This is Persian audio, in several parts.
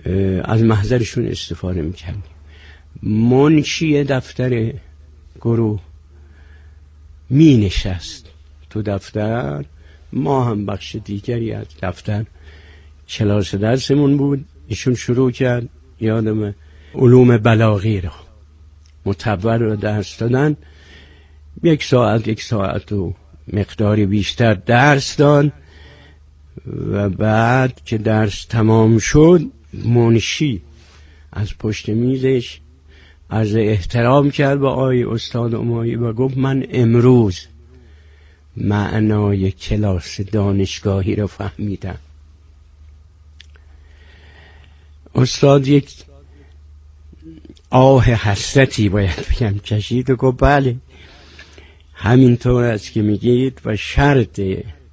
از محضرشون استفاده میکردیم. منشی دفتر گروه می نشست تو دفتر، ما هم بخش دیگری از دفتر کلاس درسمون بود. ایشون شروع کرد یادم علوم بلاغی را متبر رو درس دادن. یک ساعت و مقداری بیشتر درس داد و بعد که درس تمام شد منشی از پشت میزش عرض احترام کرد به آقای استاد امایی و گفت من امروز معنای کلاس دانشگاهی رو فهمیدم. استاد یک آه حسرتی باید بگم کشید و گفت بله همینطور است که میگید و شرط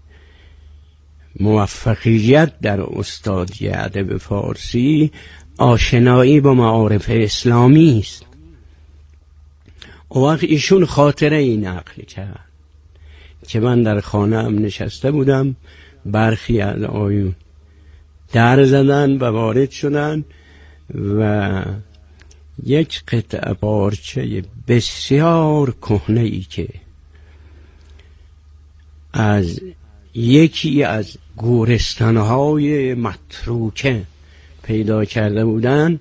موفقیت در استادی ادب فارسی آشنایی با معارف اسلامی است. اون وقت ایشون خاطره این نقل کرد که من در خانه هم نشسته بودم، برخی از آیون در زدن و وارد شدن و یک قطعه پارچه بسیار کهنه‌ای که از یکی از گورستان‌های متروکه پیدا کرده بودن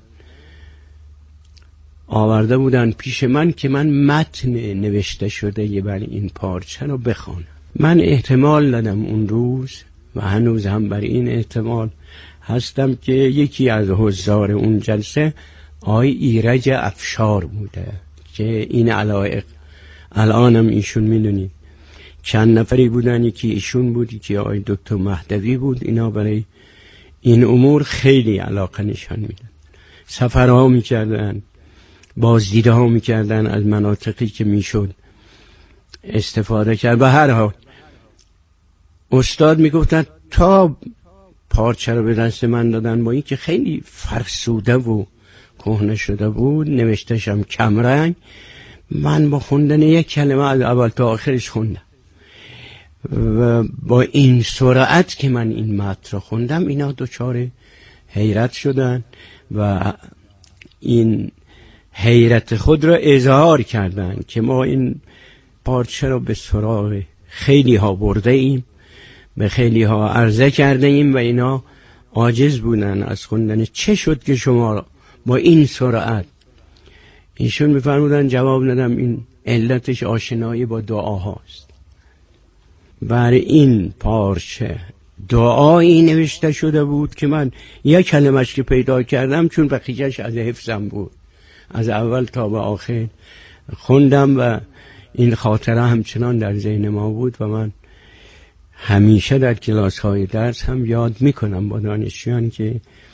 آورده بودن پیش من که من متن نوشته شده بر این پارچه رو بخوانم. من احتمال دادم اون روز و هنوز هم بر این احتمال هستم که یکی از حضار اون جلسه آقای ایرج افشار بوده که این علایق الانم ایشون میدونید چند نفری بودن، یکی ایشون بود، یکی آقای دکتر مهدوی بود. اینا برای این امور خیلی علاقه نشان میدن، سفرها میکردن، بازدیدها میکردن از مناطقی که میشد استفاده کرد. به هر حال استاد میگفتن تا پارچه رو به دست من دادن با این که خیلی فرسوده و کهنه شده بود، نوشتشم کمرنگ، من با خوندن یک کلمه از اول تا آخرش خوندم و با این سرعت که من این متن رو خوندم اینا دچار حیرت شدن و این حیرت خود را اظهار کردن که ما این پارچه رو به سراغ خیلی ها برده ایم، به خیلی ها عرضه کرده ایم و اینا عاجز بودن از خوندن. چه شد که شما با این سرعت؟ ایشون میفرمودن جواب ندم این علتش آشنایی با دعاهاست. بر این پارچه دعایی نوشته شده بود که من یک کلمش که پیدا کردم چون بقیه‌اش از حفظم بود از اول تا به آخر خوندم و این خاطره همچنان در ذهن ما بود و من همیشه در کلاس های درس هم یاد میکنم با دانشجویان که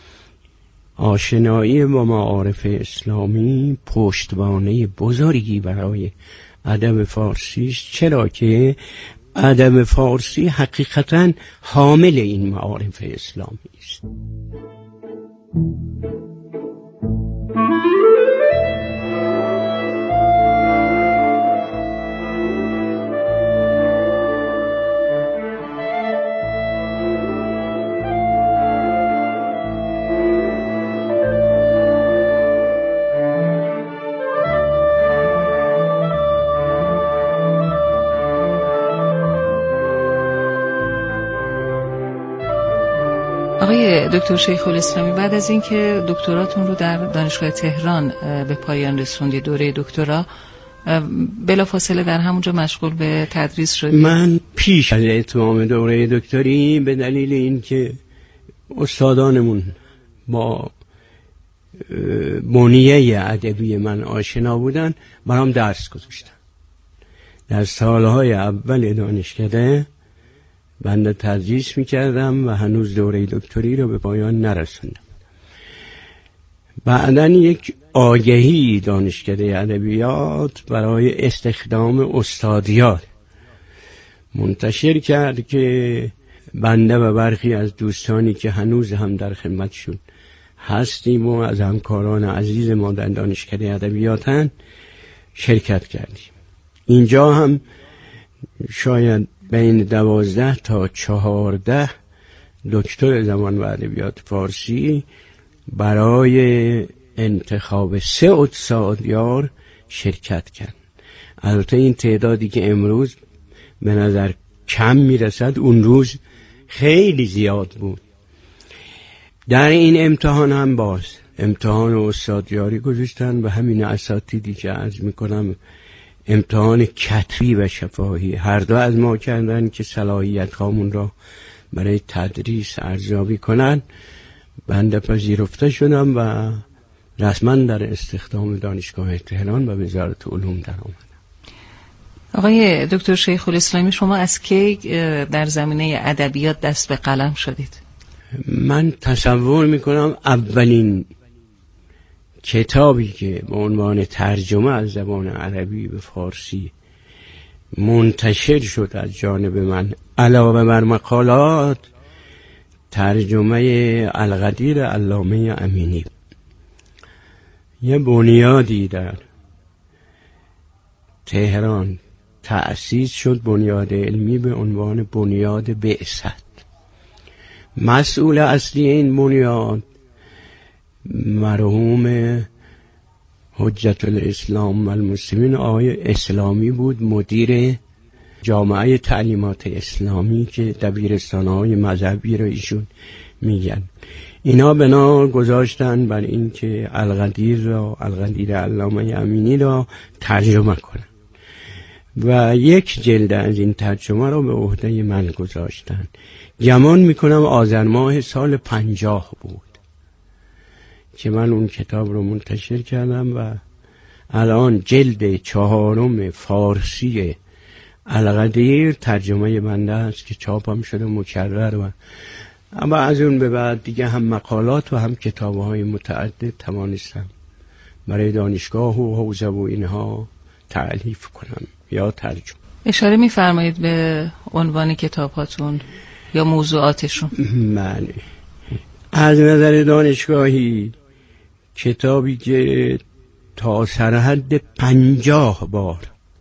آشنایی با معارف اسلامی پشتوانه بزرگی برای ادب فارسی است، چرا که ادب فارسی حقیقتاً حامل این معارف اسلامی است. آقای دکتر شیخ الاسلامی، بعد از اینکه دکتراتون رو در دانشگاه تهران به پایان رسوندید، دوره دکترا، بلافاصله در همونجا مشغول به تدریس شدید؟ من پیش از اتمام دوره دکتری به دلیل اینکه استادانمون با بنیه ادبی من آشنا بودن برام درس گذاشتن. در سالهای اول دانشکده بنده تدریس میکردم و هنوز دوره دکتری رو به پایان نرسوندم. بعداً یک آگهی دانشکده ادبیات برای استخدام استادیار منتشر کرد که بنده و برخی از دوستانی که هنوز هم در خدمتشون هستیم و از همکاران عزیز ما در دانشکده ادبیاتن شرکت کردیم. اینجا هم شاید بین 12 تا 14 دکتر زبان و ادبیات فارسی برای انتخاب 3 استادیار شرکت کرد. البته این تعدادی که امروز به نظر کم میرسد اون روز خیلی زیاد بود. در این امتحان هم باز امتحان استادیاری گذاشتن و همین اساتیدی که عرض میکنم امتحان کتبی و شفاهی هر دو از ما کردن که صلاحیت هامون را برای تدریس ارزیابی کنن. بنده پذیرفته شدم و رسما در استخدام دانشگاه تهران و وزارت علوم در آمدم. آقای دکتر شیخ الاسلامی، شما از کی در زمینه ادبیات دست به قلم شدید؟ من تصور میکنم اولین کتابی که به عنوان ترجمه از زبان عربی به فارسی منتشر شد از جانب من علاوه بر مقالات، ترجمه القدیر علامه امینی. یه بنیادی در تهران تأسیس شد، بنیاد علمی به عنوان بنیاد بعثت. مسئول اصلی این بنیاد مرحوم حجت الاسلام و المسلمین آقای اسلامی بود، مدیر جامعه تعلیمات اسلامی که دبیرستان‌های مذهبی را ایشون میگن. اینا بنا گذاشتن بر این که القدیر علامه امینی را ترجمه کنن و یک جلد از این ترجمه را به عهده من گذاشتن. گمان میکنم آذر ماه سال 50 بود که من اون کتاب رو منتشر کردم و الان جلد 4 فارسی القدیر ترجمه بنده است که چاپم شده مکرر و اما از اون به بعد دیگه هم مقالات و هم کتاب‌های متعدد توانستم برای دانشگاه و حوزه و اینها تألیف کنم یا ترجمه. اشاره می‌فرمایید به عنوان کتاب‌هاتون یا موضوعاتشون؟ بله. از نظر دانشگاهی کتابی که تا سرحد 50 بار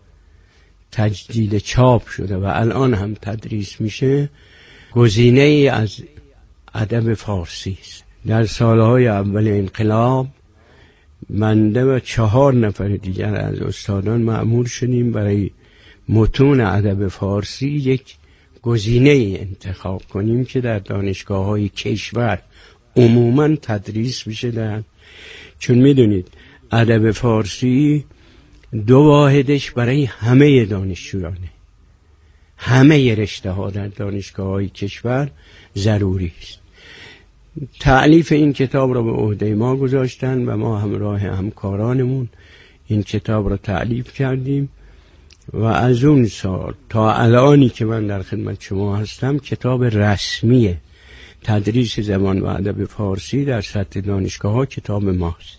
تجدید چاپ شده و الان هم تدریس میشه، گزینه ای از ادب فارسی است. در سالهای اول انقلاب بنده و 4 نفر دیگر از استادان مأمور شدیم برای متون ادب فارسی یک گزینه ای انتخاب کنیم که در دانشگاه‌های کشور عموماً تدریس بشه. چون میدونید ادب فارسی 2 واحدش برای همه دانشجویانه، همه رشته ها در دانشگاه‌های کشور ضروری است. تألیف این کتاب را به عهده ما گذاشتن و ما همراه همکارانمون این کتاب را تألیف کردیم و از اون سال تا الانی که من در خدمت شما هستم کتاب رسمی تدریس زبان و ادب فارسی در سطح دانشگاه‌ها کتاب ماست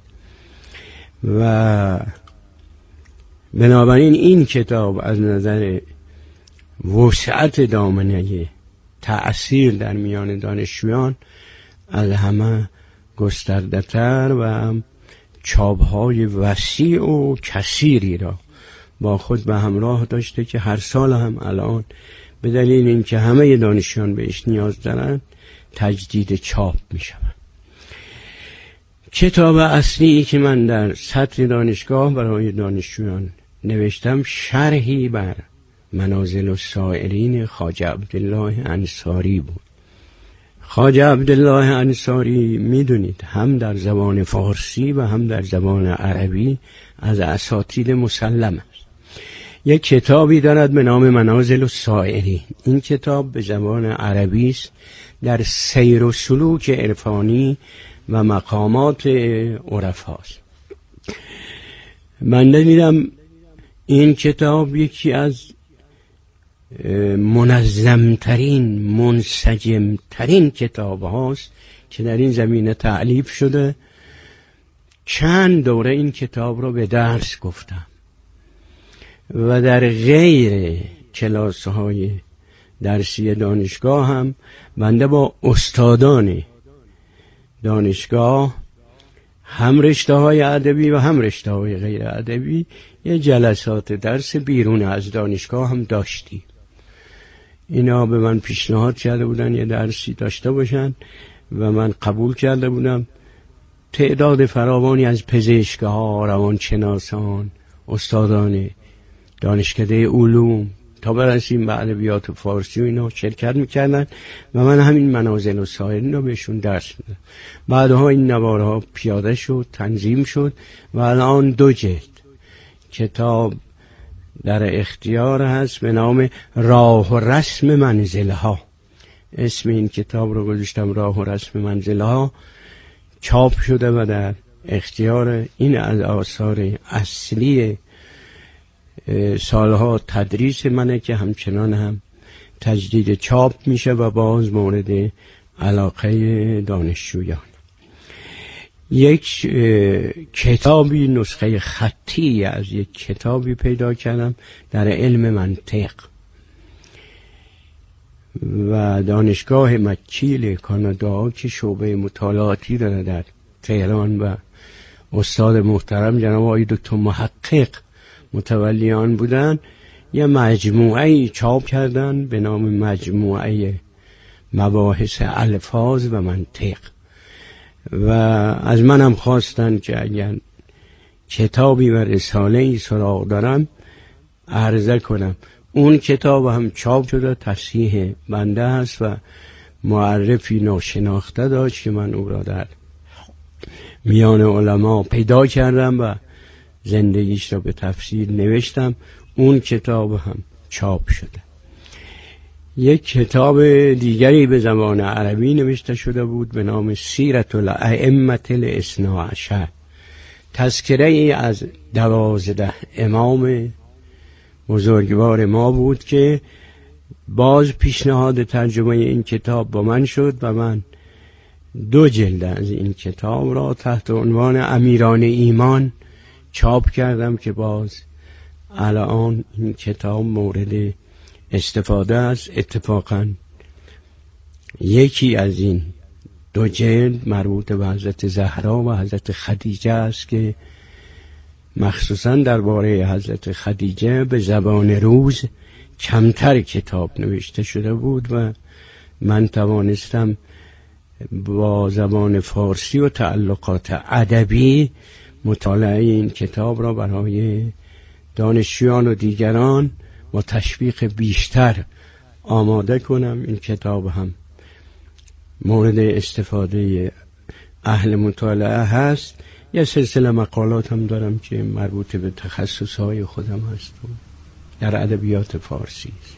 و بنابراین این کتاب از نظر وسعت دامنه تأثیر در میان دانشجویان از همه گسترده‌تر و چاپ‌های وسیع و کثیری را با خود به همراه داشته که هر سال هم الان به دلیل اینکه همه دانشجویان بهش نیاز دارند تجدید چاپ می شود. کتاب اصلی که من در سطح دانشگاه برای دانشجویان نوشتم شرحی بر منازل السائرین خواجه عبدالله انصاری بود. خواجه عبدالله انصاری میدونید هم در زبان فارسی و هم در زبان عربی از اساتید مسلم است. یک کتابی دارد به نام منازل السائرین. این کتاب به زبان عربی است، در سیر و سلوک عرفانی و مقامات عرفاست. من دیدم این کتاب یکی از منظمترین منسجمترین کتاب هاست که در این زمینه تألیف شده. چند دوره این کتاب رو به درس گفتم و در غیر کلاس های درسی دانشگاه هم بنده با استادان دانشگاه هم رشته های ادبی و هم رشته های غیر ادبی یه جلسات درس بیرون از دانشگاه هم داشتیم. اینا به من پیشنهاد کرده بودن یه درسی داشته باشن و من قبول کرده بودم تعداد فراوانی از پزشک‌ها، روانشناسان، استادان دانشکده علوم تا برسیم به ادبیات فارسی و اینا شرکت میکردن و من همین منازل و سایرین رو بهشون درس میدم. بعدها این نوارها پیاده شد، تنظیم شد و الان 2 جلد کتاب در اختیار هست به نام راه و رسم منزلها. اسم این کتاب رو گذاشتم راه و رسم منزلها. چاپ شده و در اختیار این از آثار اصلی سالها تدریس منه که همچنان هم تجدید چاپ میشه و باز مورد علاقه دانشجویان. یک کتابی، نسخه خطی از یک کتابی پیدا کردم در علم منطق و دانشگاه مکیل کانادا که شعبه مطالعاتی داره در تهران و استاد محترم جناب آقای دکتر محقق متولیان بودن، یه مجموعه چاپ کردن به نام مجموعه مباحث الفاظ و منطق و از منم خواستن که اگر کتابی و رساله‌ای سراغ دارم عرضه کنم. اون کتاب هم چاپ شده، تصحیح بنده هست و معرفی ناشناخته داشت که من او را در میان علما پیدا کردم و زندگیش را به تفصیل نوشتم. اون کتاب هم چاپ شده. یک کتاب دیگری به زبان عربی نوشته شده بود به نام سیرت الائمة الاثنی عشر، تذکره ای از 12 امام بزرگوار ما بود که باز پیشنهاد ترجمه این کتاب با من شد و من 2 جلد از این کتاب را تحت عنوان امیران ایمان چاپ کردم که باز الان این کتاب مورد استفاده است. اتفاقا یکی از این 2 جلد مربوط به حضرت زهرا و حضرت خدیجه است که مخصوصا درباره حضرت خدیجه به زبان روز کمتر کتاب نوشته شده بود و من توانستم با زبان فارسی و تعلقات ادبی مطالعه این کتاب را برای دانشجویان و دیگران با تشویق بیشتر آماده کنم. این کتاب هم مورد استفاده اهل مطالعه هست. یه سلسله مقالات هم دارم که مربوط به تخصصهای خودم هست و در ادبیات فارسی است.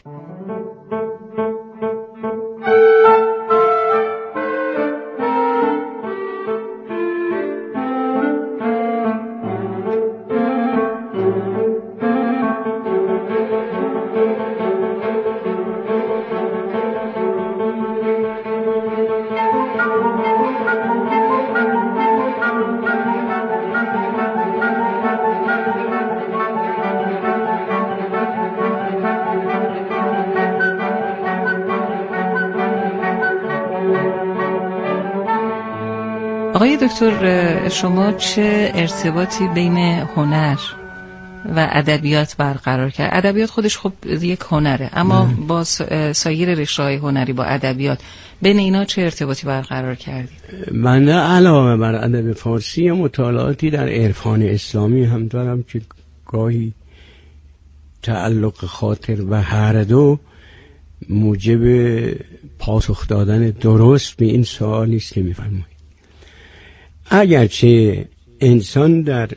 آقای دکتر، شما چه ارتباطی بین هنر و ادبیات برقرار کرد؟ ادبیات خودش خب یک هنره، اما با سایر رشته‌های هنری با ادبیات بین اینا چه ارتباطی برقرار کردید؟ من علاوه بر ادب فارسی مطالعاتی در عرفان اسلامی هم دارم که گاهی تعلق خاطر و هر دو موجب پاسخ دادن درست به این سوالی است که می‌فرمایید. اگرچه انسان در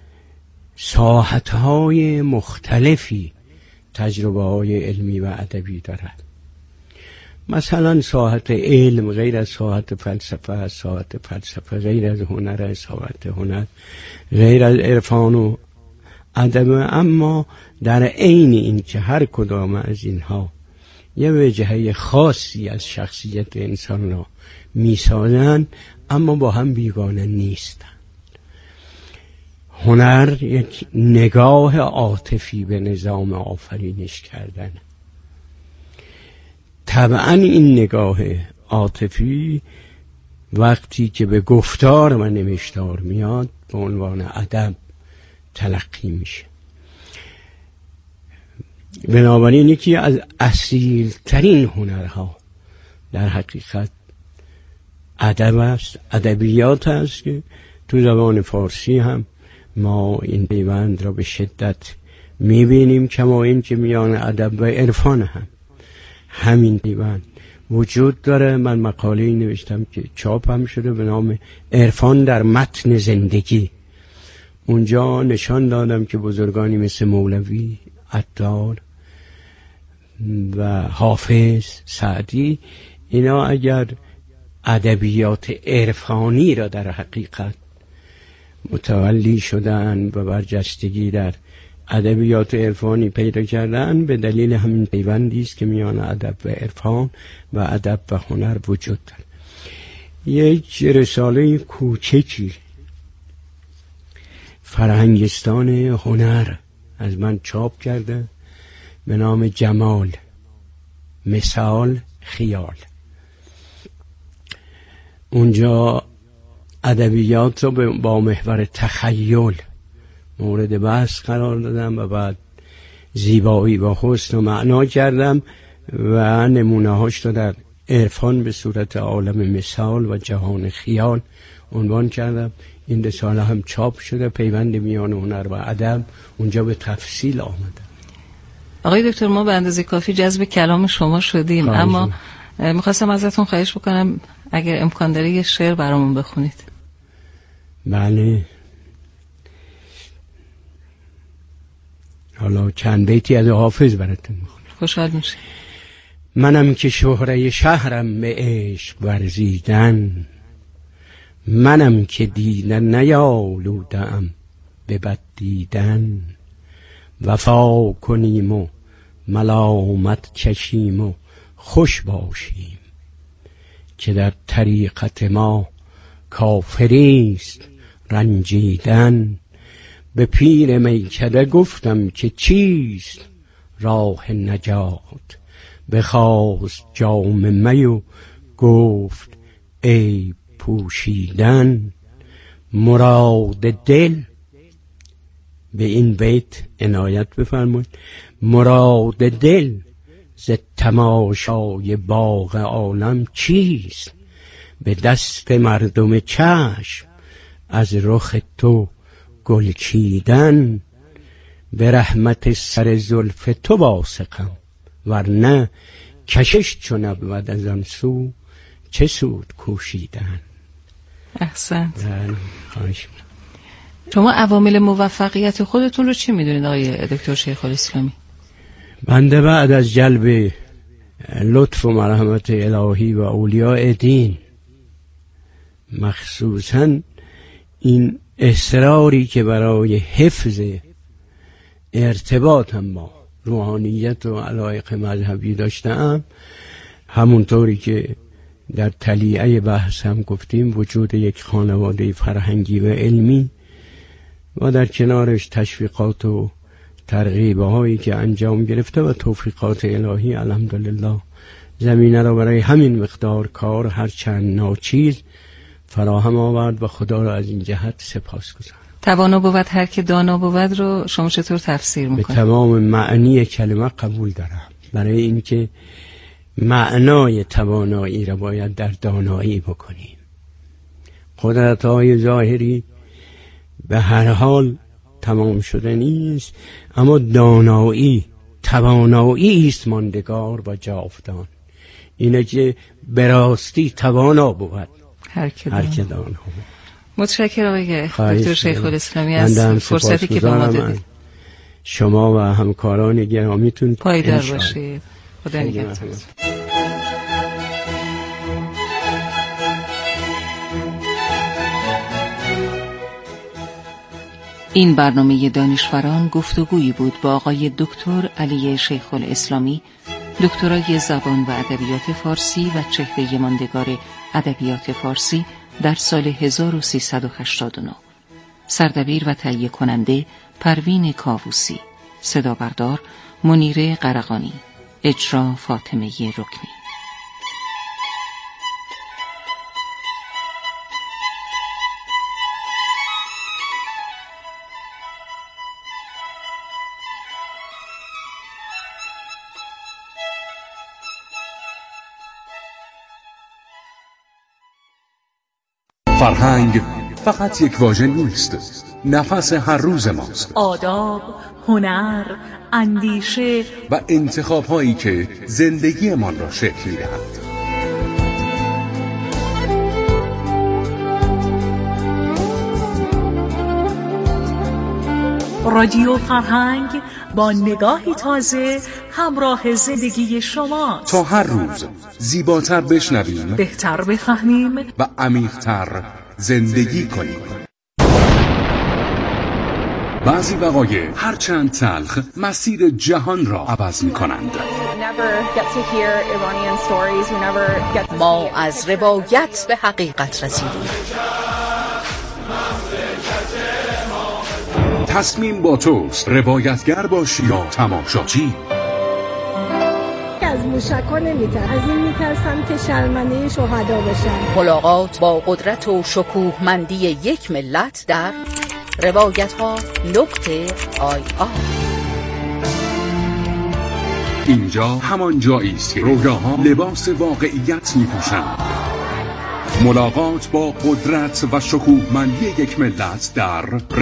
ساحت‌های مختلفی تجربه‌های علمی و ادبی دارد، مثلا ساحت علم غیر از ساحت فلسفه، ساحت فلسفه غیر از هنر، ساحت هنر غیر از عرفان و ادب، اما در عین این که هر کدام از اینها یه وجهه خاصی از شخصیت انسان را می‌سازند اما با هم بیگانه نیستند. هنر یک نگاه عاطفی به نظام آفرینش کردن. طبعا این نگاه عاطفی وقتی که به گفتار و نوشتار میاد به عنوان ادب تلقی میشه. بنابراین یکی از اصیل‌ترین هنرها در حقیقت ادب است، ادبیات است که تو زبان فارسی هم ما این پیوند را به شدت میبینیم، کما این که میان ادب و عرفان هم همین پیوند وجود داره. من مقاله‌ای نوشتم که چاپ هم شده به نام عرفان در متن زندگی. اونجا نشان دادم که بزرگانی مثل مولوی، عطار و حافظ، سعدی، اینا اگر ادبیات عرفانی را در حقیقت متولی شدن و برجستگی در ادبیات عرفانی پیدا کردن، به دلیل همین پیوندی است که میان ادب و عرفان و ادب و هنر وجود دارد. یک رساله کوچکی فرهنگستان هنر از من چاپ کرده به نام جمال، مثال، خیال. اونجا ادبیات رو با محور تخیل مورد بحث قرار دادم و بعد زیبایی و حسن و معنا کردم و نمونه هاش رو در عرفان به صورت عالم مثال و جهان خیال عنوان کردم. این رساله هم چاپ شده، پیوند میان هنر و ادب اونجا به تفصیل آمده. آقای دکتر، ما به اندازه کافی جذب کلام شما شدیم، اما میخواستم ازتون خواهش بکنم اگر امکان داره یه شعر برامون بخونید. بله، حالا چند بیتی از حافظ براتون میخونم. خوشحال میشه. منم که شهره شهرم به عشق ورزیدن، منم که دیدن نیالودم به بد دیدن. وفا کنیم و ملامت کشیم و خوش باشیم، که در طریقت ما کافریست رنجیدن. به پیر میکده گفتم که چیست راه نجات، بخواست جام می و گفت ای پوشیدن. مراد دل، به این بیت عنایت بفرمایید، مراد دل ز تماشای باغ عالم چیست؟ به دست مردم چشم از رخ تو گل چیدن. به رحمت سر زلف تو واثقم، ورنه کشش چو نبود از آن سو چه سود کوشیدن. احسنت. خواهش. شما عوامل موفقیت خودتون رو چی میدونید آقای دکتر شیخ الاسلامی؟ بنده بعد از جلب لطف و مرحمت الهی و اولیاء دین، مخصوصاً این اصراری که برای حفظ ارتباطم با روحانیت و علایق مذهبی داشتم، همونطوری که در تلیعه بحث هم گفتیم، وجود یک خانواده فرهنگی و علمی و در کنارش تشویقات و ترغیب هایی که انجام گرفته و توفیقات الهی، الحمدلله زمینه را برای همین مقدار کار هرچند ناچیز فراهم آورد و خدا را از این جهت سپاسگزارم. توانا بود هر که دانا بود رو شما چطور تفسیر میکنید؟ به تمام معنی کلمه قبول دارم، برای اینکه معنای توانایی را باید در دانایی بکنیم. قدرت‌های ظاهری به هر حال تمام شده نیست، اما دانایی، توانایی است ماندگار و جاودان. اینه که به راستی توانا بود هر که دانا. متشکرم آقای دکتر شیخ الاسلامی از فرصتی که به ما دادید. شما و همکاران گرامیتون پایدار باشید. خدا نگهدار. این برنامه دانشوران گفتگویی بود با آقای دکتر علی شیخ الاسلامی، دکترای زبان و ادبیات فارسی و چهره ماندگار ادبیات فارسی در سال 1389. سردبیر و تهیه کننده پروین کاووسی، صدا بردار منیره قرقانی، اجرا فاطمه رکنی. فرهنگ فقط یک واژه نیست، نفس هر روز ماست. آداب، هنر، اندیشه و انتخاب‌هایی که زندگیمان را شکل می‌دهند. رادیو فرهنگ با نگاهی تازه همراه زندگی شما تا هر روز زیباتر بشنویم، بهتر بفهمیم و عمیق‌تر زندگی کنیم. بعضی وقایع هرچند تلخ مسیر جهان را عوض می‌کنند. ما از روایت به حقیقت رسیدیم. تصمیم با توست، روایتگر باشی یا تماشاچی. از موشک‌ها نمی‌ترسم، از این می‌ترسم که شرمنده شهدا بشم. ملاقات با قدرت و شکوهمندی یک ملت در روایت‌ها.ir. اینجا همان جایی است که رویاها لباس واقعیت می‌پوشند. ملاقات با قدرت و شکوهمندی یک ملت در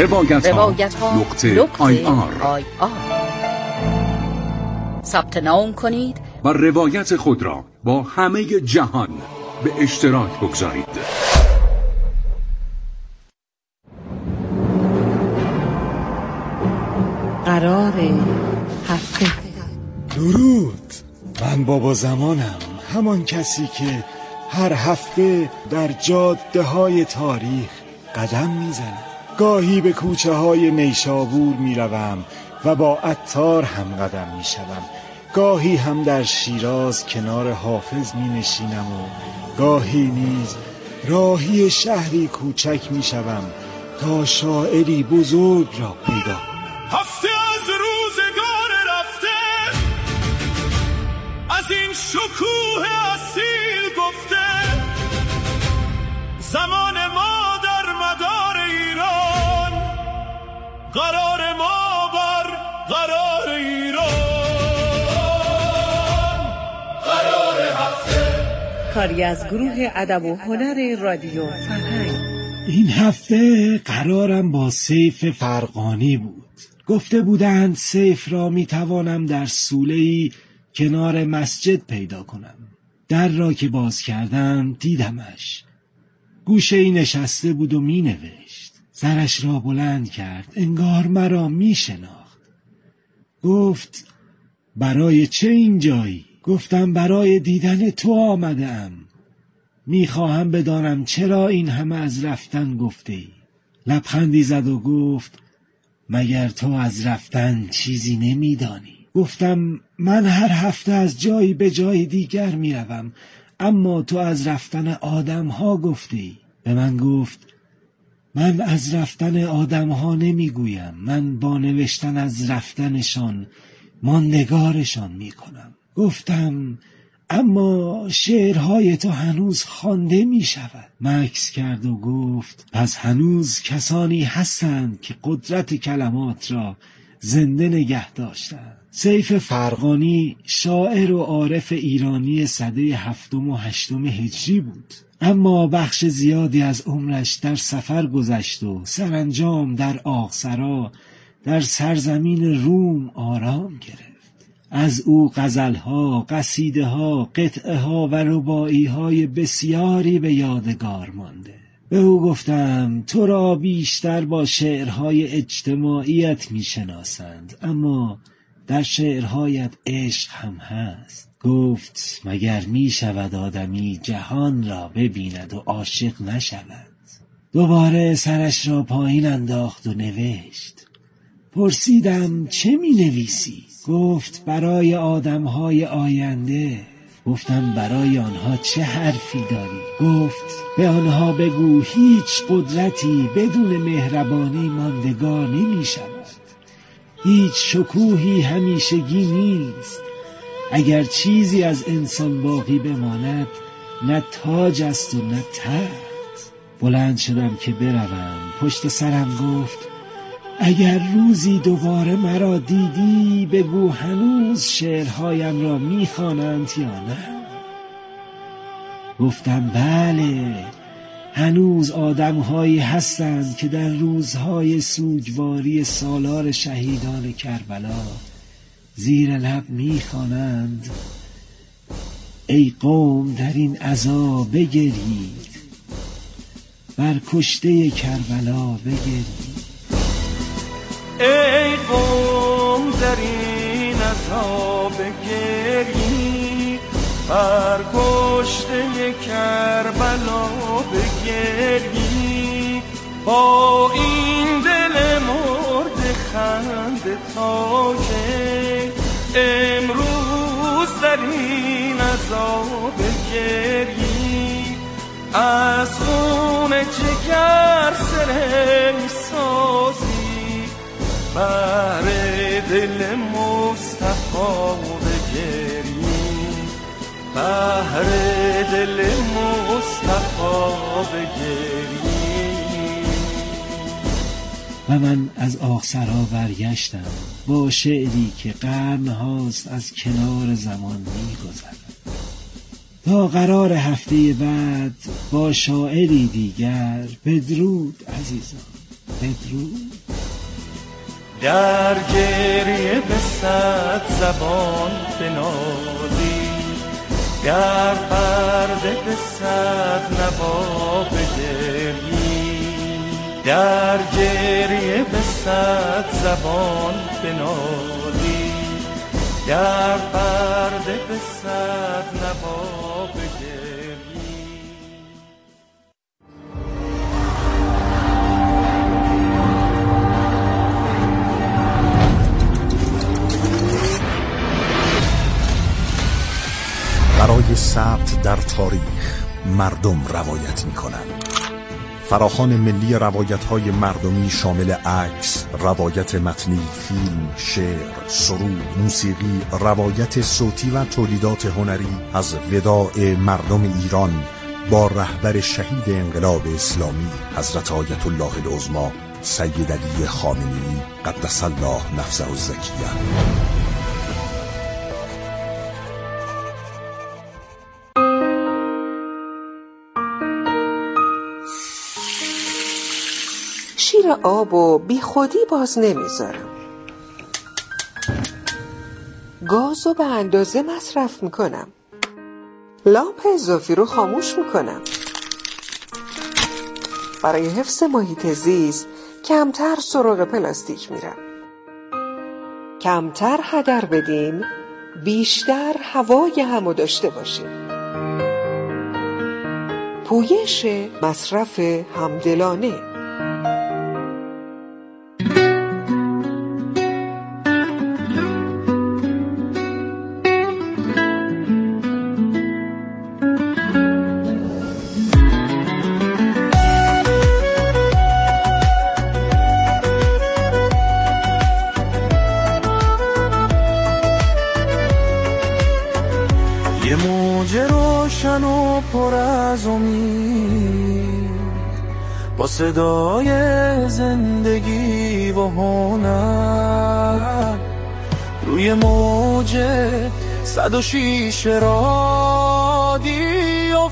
روایت‌ها.ir. ثبت نام کنید و روایت خود را با همه جهان به اشتراک بگذارید. قرار هفته. درود، من بابا زمانم، همان کسی که هر هفته در جاده های تاریخ قدم میزنم. گاهی به کوچه های نیشابور میروم و با عطار هم قدم میشوم. گاهی هم در شیراز کنار حافظ می نشینم و گاهی نیز راهی شهری کوچک می شوم تا شاعری بزرگ را پیدا کنم. هفته از روزگار رفته، از این شکوه اصیل گفته، زمان ما در مدار ایران، قرار ما بر قرار ایران. کاری از گروه ادب و هنر رادیو فرهنگ. این هفته قرارم با سیف فرغانی بود. گفته بودند سیف را میتوانم در سوله‌ای کنار مسجد پیدا کنم. در را که باز کردم دیدمش. گوشه‌ای نشسته بود و مینوشت. سرش را بلند کرد، انگار مرا میشناخت. گفت برای چه اینجایی؟ گفتم برای دیدن تو آمدم. میخواهم بدانم چرا این همه از رفتن گفته ای؟ لبخندی زد و گفت مگر تو از رفتن چیزی نمیدانی؟ گفتم من هر هفته از جایی به جای دیگر میروم، اما تو از رفتن آدم ها گفته ای. به من گفت من از رفتن آدم ها نمیگویم، من با نوشتن از رفتنشان ماندگارشان میکنم. گفتم اما شعرهای تو هنوز خوانده می شود. مکث کرد و گفت پس هنوز کسانی هستند که قدرت کلمات را زنده نگه داشتند. سیف فرغانی شاعر و عارف ایرانی سده 7 و 8 هجری بود، اما بخش زیادی از عمرش در سفر گذشت و سرانجام در آقسرا در سرزمین روم آرام گرفت. از او غزلها، قصیده‌ها، قطعه‌ها و رباعی‌های بسیاری به یادگار مانده. به او گفتم تو را بیشتر با شعرهای اجتماعیت می‌شناسند، اما در شعرهایت عشق هم هست. گفت مگر می‌شود آدمی جهان را ببیند و عاشق نشود؟ دوباره سرش را پایین انداخت و نوشت. پرسیدم چه می‌نویسی؟ گفت برای آدم‌های آینده. گفتم برای آنها چه حرفی داری؟ گفت به آنها بگو هیچ قدرتی بدون مهربانی ماندگار نمی شود. هیچ شکوهی همیشگی نیست. اگر چیزی از انسان باقی بماند نه تاج است و نه تخت. بلند شدم که بروم. پشت سرم گفت اگر روزی دوباره مرا دیدی بگو هنوز شعرهایم را میخوانند یا نه. گفتم بله، هنوز آدم‌هایی هستند که در روزهای سوگواری سالار شهیدان کربلا زیر لب می‌خوانند ای قوم در این عزا بگرید، بر کشته کربلا بگرید. ای قوم در این عزا بگرید، بر کشته کربلا بگرید. با این دل مرد خنده تا که امروز در این عزا بگرید، از خون جگر سرم سازی، بر دل مصطفی بگرید، بر دل مصطفی بگرید. و من از آخسرها برگشتم با شعری که قرن هاست از کنار زمان می‌گذرد. تا قرار هفته بعد با شاعری دیگر. بدرود عزیزان، بدرود. در گریه به صد زبان بنالی، در پرده به صد نوا بگری، در گریه به صد زبان بنالی، در پرده به صد نوا بگری. برای ثبت در تاریخ مردم روایت می‌کنند. فراخوان ملی روایت‌های مردمی شامل عکس، روایت متنی، فیلم، شعر، سرود، موسیقی، روایت صوتی و تولیدات هنری از وداع مردم ایران با رهبر شهید انقلاب اسلامی حضرت آیت الله العظمی سید علی خامنه‌ای قدس الله نفسه الزکیه. شیر آب و بی خودی باز نمیذارم. گازو به اندازه مصرف میکنم. لامپ اضافی رو خاموش میکنم. برای حفظ محیط زیست کمتر سراغ پلاستیک میرم. کمتر هدر بدیم، بیشتر هوای همو داشته باشیم. پویش مصرف همدلانه. یه موج روشن و پر از امید، با صدای زندگی و هنر، روی موج 106 رادیو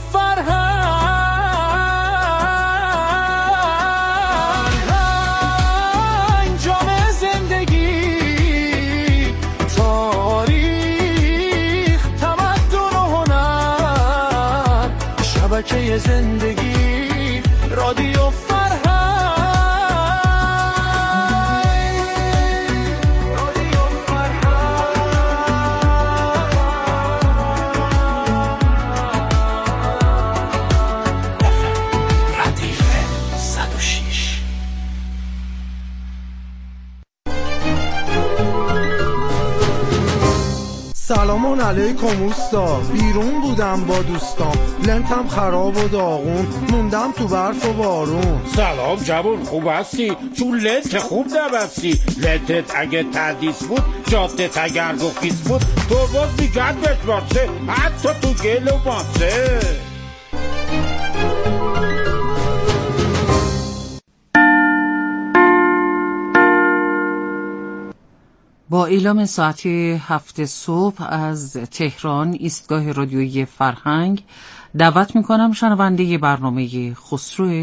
فرهنگ، جام زندگی، تاریخ، تمدن و هنر، شبکه زندگی، رادیو سلام علیکم اوستا. بیرون بودم با دوستام، لنتم خراب و داغون، موندم تو برف و بارون. سلام جوون، خوب هستی؟ چون لنت خوب نبستی. لنتت اگه تدیس بود، جادت اگر گفیس بود، تو باز میگرد بشمارسه، حتی تو گل و ماسه. با اعلام ساعت 7 صبح از تهران ایستگاه رادیویی فرهنگ دعوت میکنم شنونده برنامه خسرو